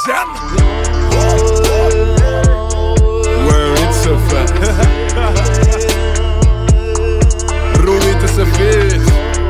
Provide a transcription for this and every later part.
بزن رویت سفید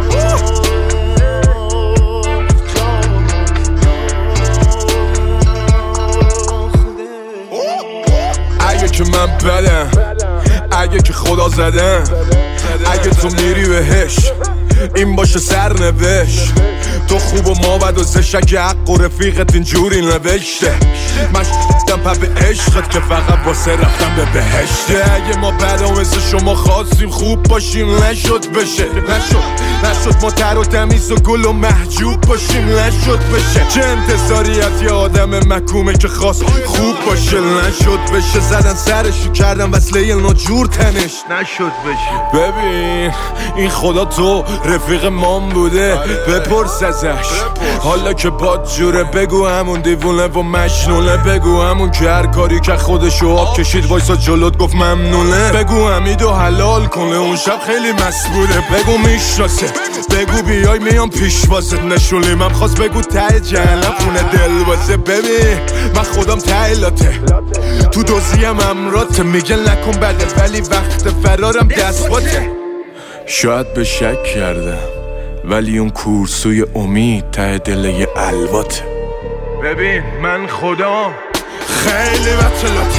اگه که من بدم، اگه که خدا زدم، اگه تو میری بهش این باشه سرنوشت. تو خوب و ما بد و زشت، اگه حق و رفیقت اینجوری نوشته. من شدم پا به عشقت که فقط واسه رفتم به بهشته. اگه ما بدا مثل شما خواستیم خوب باشیم نشد بشه، نشد ما تر و تمیز و گل و محجوب باشیم نشد بشه. چه انتظاریت یه آدم مکومه که خواست خوب باشه نشد بشه. زدن سرشو کردن وصله ناجور تنش نشد بشه. ببین این خدا تو رفیق مام بوده، بپرس ازش حالا که باد جوره. بگو همون دیوونه و مجنونه، بگو همون که هر کاری که خودشو آب کشید وایسا جلوت گفت ممنونه. بگو حمیدو حلال کنه اون شب خیلی مسئوله. بگو میشناسه، بگو بیای میام پیش واسه نشونیم هم خواست. بگو ته جهنم خونه دل واسه. ببین من خودم تایلاته تو دوزیم امراته. میگه نکن بده ولی وقت فرارم دست باته. شاید به شک کردم ولی اون کورسوی امید ته دل یه الواته. ببین من خدا خیلی بچلاته،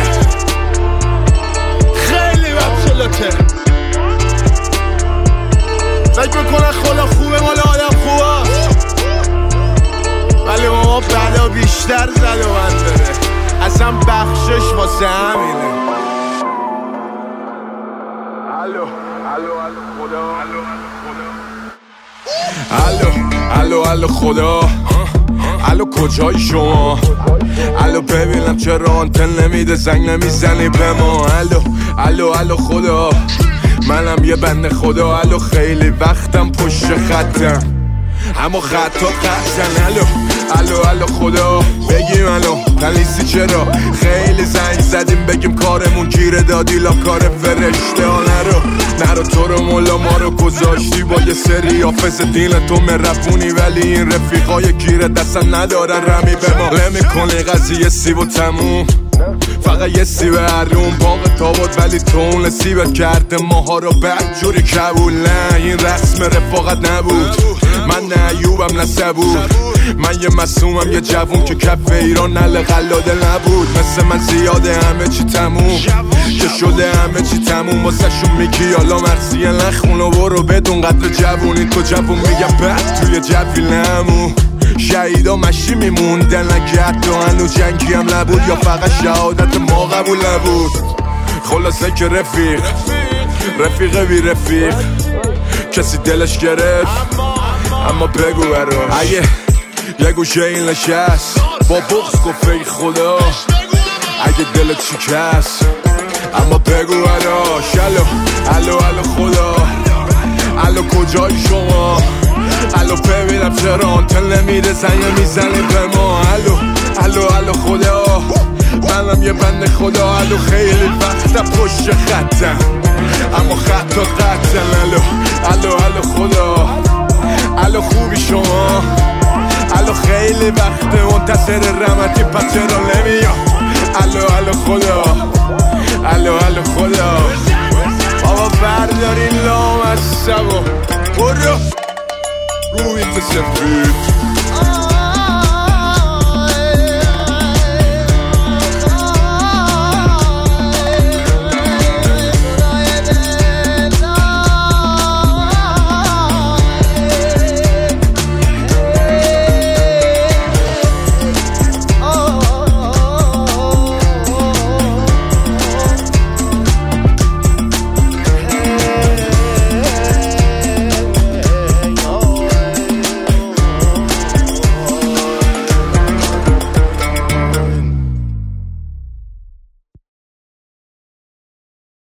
خیلی بچلاته. فکر میکنن خدا خوبه مال آدم خوبه، ولی ما بلا بیشتر زد و من داره. اصلا بخشش واسه همینه. الو خدا، الو کجایی شما؟ الو ببینم چرا آنتن نمیده زنگ نمیزنی به ما؟ الو خدا، منم یه بنده خدا. الو خیلی وقتم پشت خطم اما خطا قطعن. الو خدا بگیم الو تلیسی چرا خیلی زنگ زدیم بگیم کارمون گیره دادی لا کار فرشته ها. نرو تو رو مولا ما رو گذاشتی با یه سری حافظ دین تو مرفونی، ولی این رفیقای گیره دستن ندارن رمی به ما. نمیکنی قضیه سیب و تموم، فقط یه سیب هرون باغ تابوت، ولی تو اون سیبت کرده ماها رو بدجوری کبول. نه این رسم رفاقت نبود، من نه ایوبم نه صبور. من یه مسومم یه جوون که کف ایران نل قلاده نبود. مثل من زیاده همه چی تموم که شده همه چی تموم. واسه شون میگی حالا مرسیه نخون و برو بدون قدر جوونی. تو جوون میگم بعد توی جوی نمون. شهیدا مشی میموندن اگه حتی هنو جنگی هم نبود، یا فقط شهادت ما قبول نبود. خلاصه که رفیق بی رفیق کسی دلش گرفت. اما بگو برام اگه یه گوشه این نشست با بغض گفت ای خدا اگه دلت شکست. اما بگو براش الو خدا، الو کجایی شما؟ الو ببینم چرا آنتن نمیره زنگ میزنه به ما؟ الو خدا، منم یه بنده خدا. الو خیلی وقتا پشت خطم اما خطا قطعن. الو خدا، الو خوبی شما؟ الو خیلی وقت منتظر رحمتی پس چرا نمیام؟ الو خدا، الو خدا. بابا بردارین لام از سبا برو رویت سفید.